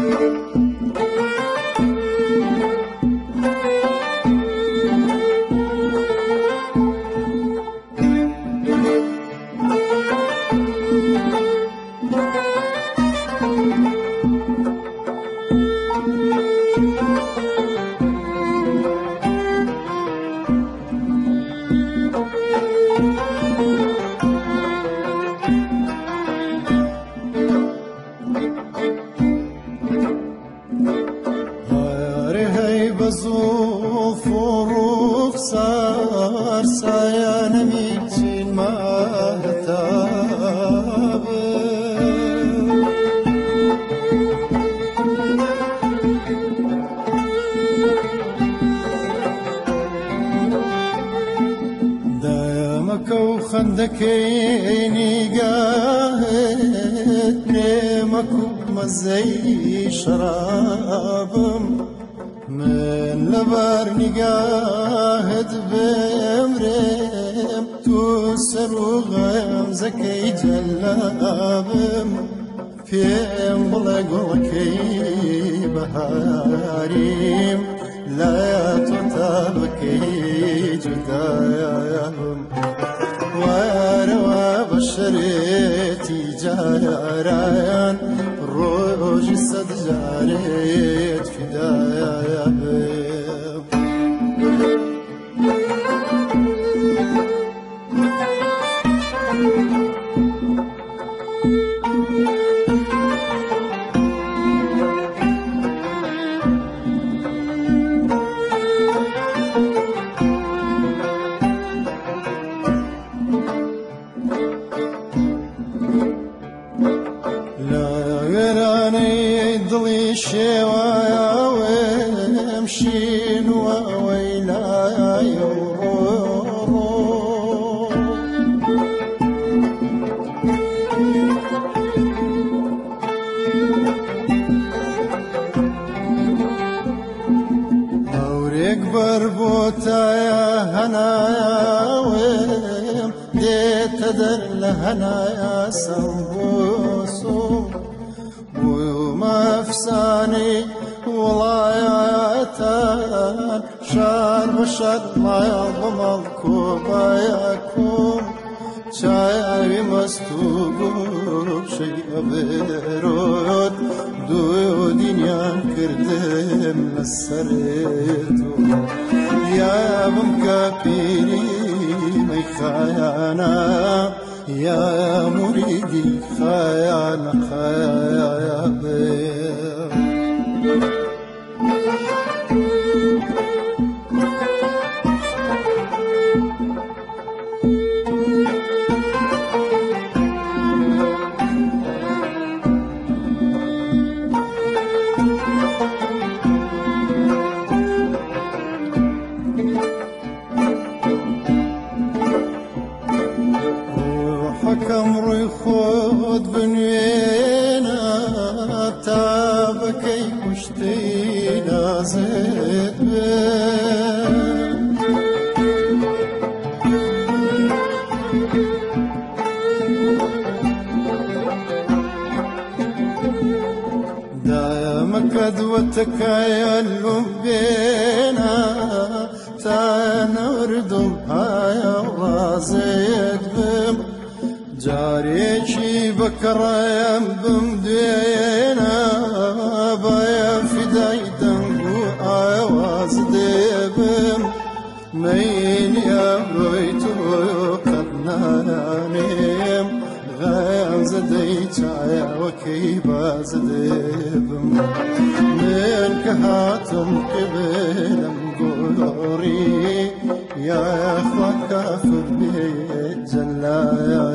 بزوف وروف صار سايان ميتين ما هتاب دايمك وخندكيني قاهد نيمك ومزي شرابم من لبر نقاهد بمرم توسر وغيم زكي جلابم فيم بلقلكي بهاريم لا تطابكي جداياهم واروا بشريتي جايران روجي صد جاريت فدايا ضلي شوايا وامشين وويلا يورو اوريك بربوتا يا هنايا وام ديت در لهنايا سنبوسو وما فساني ولاياتان شار بشد ما يضم الكوباياكم شاي مستوب شيء بيرود دو دنيا كردم السريتو يا بمكابيري مي خيانا يا مريدي خيال خيال حكم ريخود بنوينا تابكي كشتينا زيت دايمك دوتك يلوم بينا تنوردم هاي رازيت بم جاريشي بكريم بمدينا بايا فداي دنقو آواز ديبم مين يا بيتو قدنانيم غيم زديت عيا وكيبا زديبم من كهاتم قبلم قوري يا اخوة كافر بيت جلايا